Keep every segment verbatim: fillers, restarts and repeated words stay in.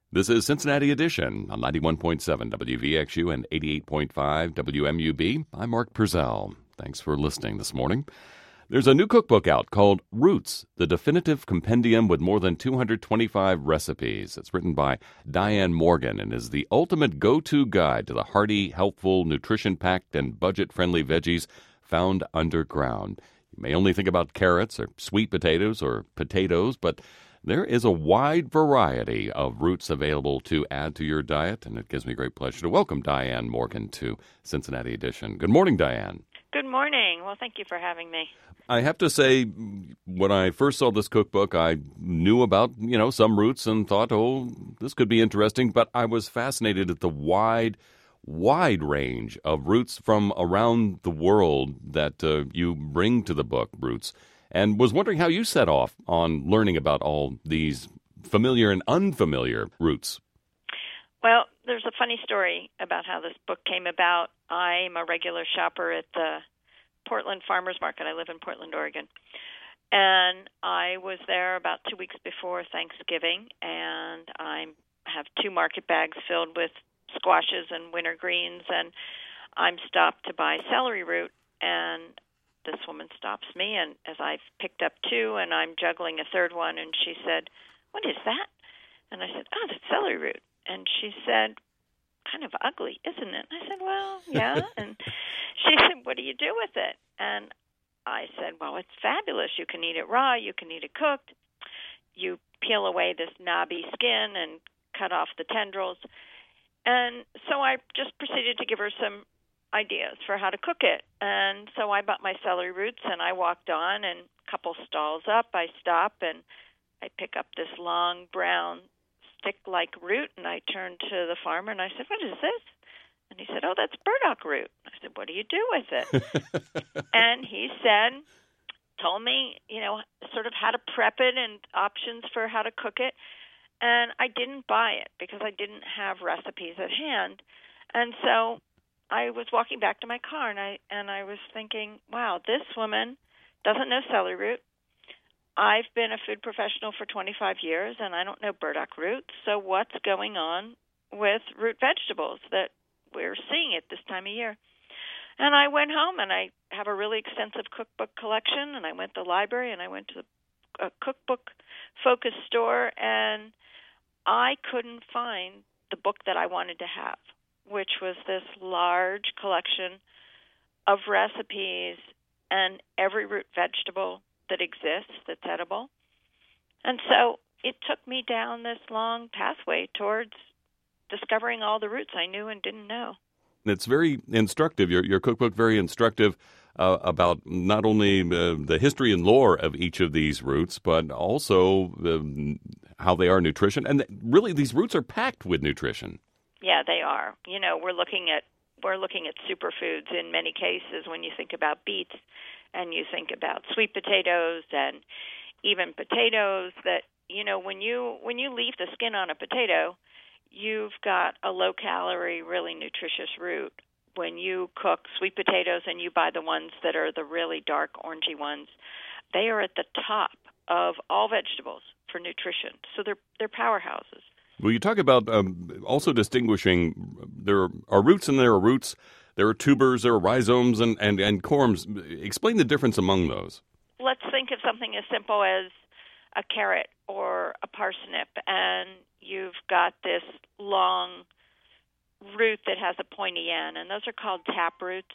This is Cincinnati Edition on ninety-one point seven W V X U and eighty-eight point five W M U B. I'm Mark Purcell. Thanks for listening this morning. There's a new cookbook out called Roots, the Definitive Compendium with more than two hundred twenty-five recipes. It's written by Diane Morgan and is the ultimate go-to guide to the hearty, helpful, nutrition-packed, and budget-friendly veggies found underground. You may only think about carrots or sweet potatoes or potatoes, but there is a wide variety of roots available to add to your diet, and it gives me great pleasure to welcome Diane Morgan to Cincinnati Edition. Good morning, Diane. Good morning. Well, thank you for having me. I have to say, when I first saw this cookbook, I knew about, you know, some roots and thought, oh, this could be interesting, but I was fascinated at the wide, wide range of roots from around the world that uh, you bring to the book, Roots, and was wondering how you set off on learning about all these familiar and unfamiliar roots. Well, there's a funny story about how this book came about. I'm a regular shopper at the Portland Farmers Market. I live in Portland, Oregon. And I was there about two weeks before Thanksgiving, and I have two market bags filled with squashes and winter greens, and I'm stopped to buy celery root, and this woman stops me, and as I've picked up two, and I'm juggling a third one, and she said, "What is that?" And I said, "Oh, that's celery root." And she said, "Kind of ugly, isn't it?" I said, "Well, yeah." And she said, "What do you do with it?" And I said, "Well, it's fabulous. You can eat it raw. You can eat it cooked. You peel away this knobby skin and cut off the tendrils." And so I just proceeded to give her some ideas for how to cook it. And so I bought my celery roots, and I walked on, and a couple stalls up, I stop, and I pick up this long brown stick-like root, and I turned to the farmer, and I said, "What is this?" And he said, "Oh, that's burdock root." I said, "What do you do with it?" And he said, told me, you know, sort of how to prep it and options for how to cook it. And I didn't buy it because I didn't have recipes at hand. And so I was walking back to my car, and I and I was thinking, wow, this woman doesn't know celery root. I've been a food professional for twenty-five years, and I don't know burdock root. So what's going on with root vegetables that we're seeing at this time of year? And I went home, and I have a really extensive cookbook collection, and I went to the library, and I went to a cookbook-focused store, and I couldn't find the book that I wanted to have, which was this large collection of recipes and every root vegetable that exists that's edible. And so it took me down this long pathway towards discovering all the roots I knew and didn't know. It's very instructive, your your cookbook, very instructive uh, about not only uh, the history and lore of each of these roots, but also uh, how they are nutrition. And really, these roots are packed with nutrition. Yeah, they are. You know, we're looking at we're looking at superfoods in many cases when you think about beets and you think about sweet potatoes and even potatoes that, you know, when you when you leave the skin on a potato, you've got a low-calorie, really nutritious root. When you cook sweet potatoes and you buy the ones that are the really dark orangey ones, they are at the top of all vegetables for nutrition. So they're they're powerhouses. Well, you talk about um, also distinguishing, there are roots and there are roots, there are tubers, there are rhizomes, and, and, and corms. Explain the difference among those. Let's think of something as simple as a carrot or a parsnip, and you've got this long root that has a pointy end, and those are called tap roots,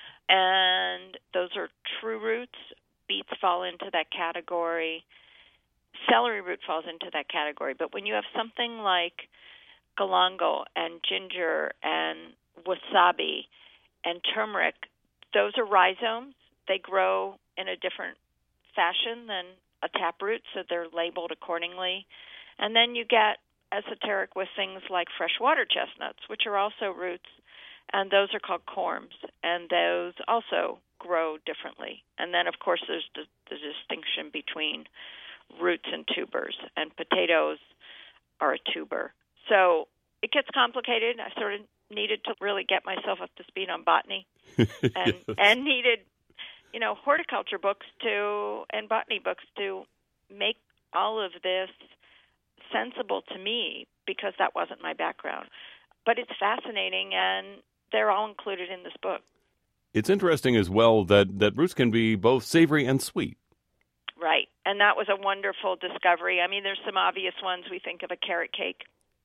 and those are true roots. Beets fall into that category. Celery root falls into that category. But when you have something like galangal and ginger and wasabi and turmeric, those are rhizomes. They grow in a different fashion than a taproot, so they're labeled accordingly. And then you get esoteric with things like freshwater chestnuts, which are also roots, and those are called corms, and those also grow differently. And then, of course, there's the, the distinction between roots and tubers, and potatoes are a tuber. So it gets complicated. I sort of needed to really get myself up to speed on botany and, yes. and needed, you know, horticulture books to and botany books to make all of this sensible to me. because that wasn't my background. But it's fascinating, and they're all included in this book. It's interesting as well that, that roots can be both savory and sweet. Right, and that was a wonderful discovery. I mean, there's some obvious ones. We think of a carrot cake,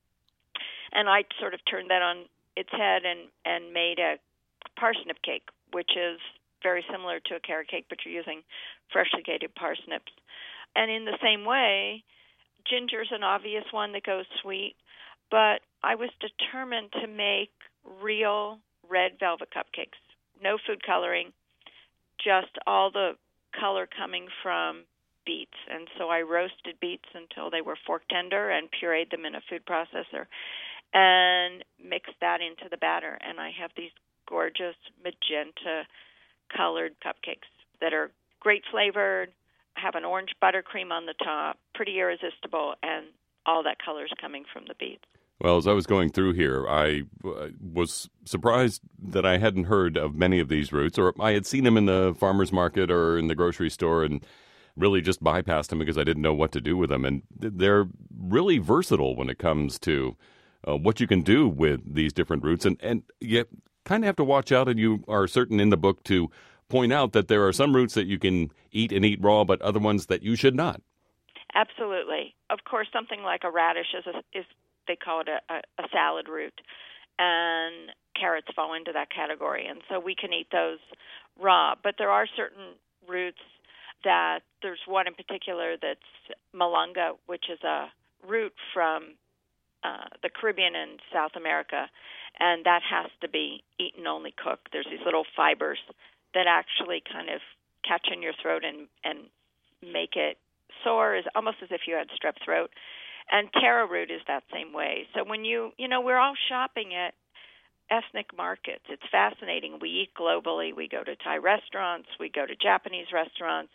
and I sort of turned that on its head and, and made a parsnip cake, which is very similar to a carrot cake, but you're using freshly grated parsnips. And in the same way, ginger's an obvious one that goes sweet, but I was determined to make real red velvet cupcakes. No food coloring, just all the color coming from beets. And so I roasted beets until they were fork tender and pureed them in a food processor and mixed that into the batter. And I have these gorgeous magenta-colored cupcakes that are great flavored, have an orange buttercream on the top, pretty irresistible, and all that color is coming from the beets. Well, as I was going through here, I uh, was surprised that I hadn't heard of many of these roots, or I had seen them in the farmer's market or in the grocery store and really just bypassed them because I didn't know what to do with them. And they're really versatile when it comes to uh, what you can do with these different roots. And, and you kind of have to watch out, and you are certain in the book to point out that there are some roots that you can eat and eat raw, but other ones that you should not. Absolutely. Of course, something like a radish is, a, is they call it a, a, a salad root, and carrots fall into that category. And so we can eat those raw. But there are certain roots that, there's one in particular that's malanga, which is a root from uh, the Caribbean and South America, and that has to be eaten only cooked. There's these little fibers that actually kind of catch in your throat and, and make it sore, is almost as if you had strep throat. And taro root is that same way. So when you, you know, we're all shopping at ethnic markets. It's fascinating. We eat globally. We go to Thai restaurants. We go to Japanese restaurants.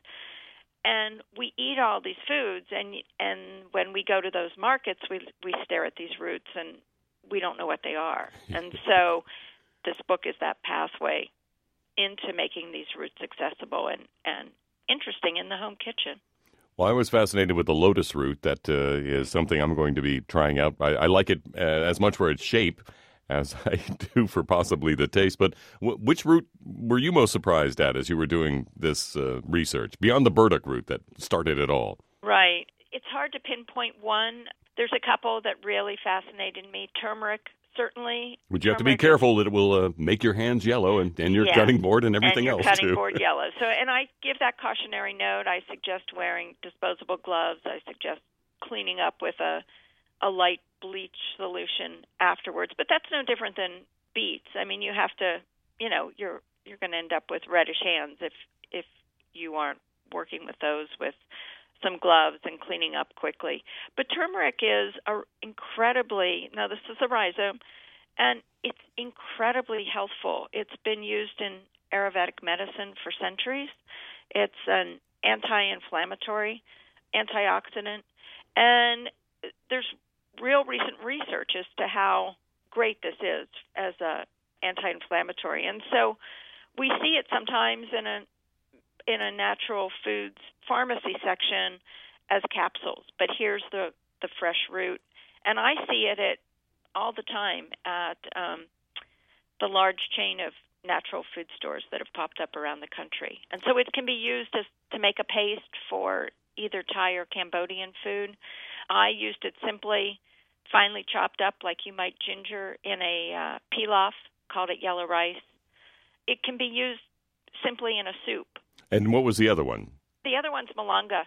And we eat all these foods. And and when we go to those markets, we we stare at these roots and we don't know what they are. And so this book is that pathway into making these roots accessible and, and interesting in the home kitchen. Well, I was fascinated with the lotus root. That uh, is something I'm going to be trying out. I, I like it uh, as much for its shape as I do for possibly the taste. But w- which root were you most surprised at as you were doing this uh, research, beyond the burdock root that started it all? Right. It's hard to pinpoint one. There's a couple that really fascinated me. Turmeric, certainly. Would you have to be careful that it will uh, make your hands yellow and, and your yeah. cutting board and everything and your else, cutting too. board yellow. So, and I give that cautionary note. I suggest wearing disposable gloves. I suggest cleaning up with a, a light bleach solution afterwards. But that's no different than beets. I mean, you have to, you know, you're you're going to end up with reddish hands if if you aren't working with those with some gloves and cleaning up quickly. But turmeric is a incredibly, now this is a rhizome, and it's incredibly healthful. It's been used in Ayurvedic medicine for centuries. It's an anti-inflammatory, antioxidant, and there's real recent research as to how great this is as a anti-inflammatory. And so we see it sometimes in a in a natural foods pharmacy section as capsules, but here's the, the fresh root. And I see it at all the time at um, the large chain of natural food stores that have popped up around the country. And so it can be used as, to make a paste for either Thai or Cambodian food. I used it simply, finely chopped up like you might ginger in a uh, pilaf, called it yellow rice. It can be used simply in a soup. And what was the other one? The other one's malanga.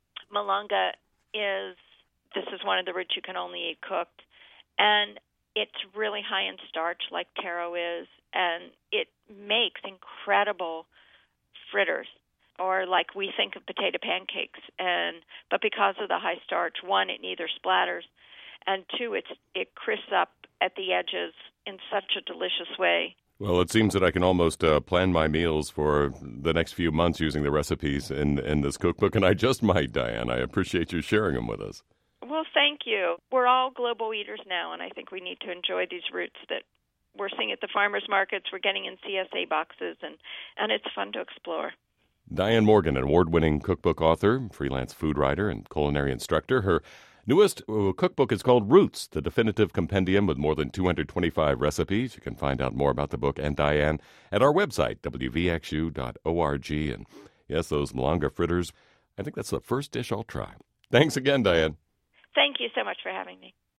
Malanga is, this is one of the roots you can only eat cooked, and it's really high in starch like taro is, and it makes incredible fritters, or like we think of potato pancakes. And but because of the high starch, one, it neither splatters, and two, it's it crisps up at the edges in such a delicious way. Well, it seems that I can almost uh, plan my meals for the next few months using the recipes in, in this cookbook, and I just might, Diane. I appreciate you sharing them with us. Well, thank you. We're all global eaters now, and I think we need to enjoy these roots that we're seeing at the farmers markets. We're getting in C S A boxes, and, and it's fun to explore. Diane Morgan, an award-winning cookbook author, freelance food writer, and culinary instructor. Her newest uh, cookbook is called Roots, the definitive compendium with more than two hundred twenty-five recipes. You can find out more about the book and Diane at our website, w v x u dot org. And yes, those malanga fritters, I think that's the first dish I'll try. Thanks again, Diane. Thank you so much for having me.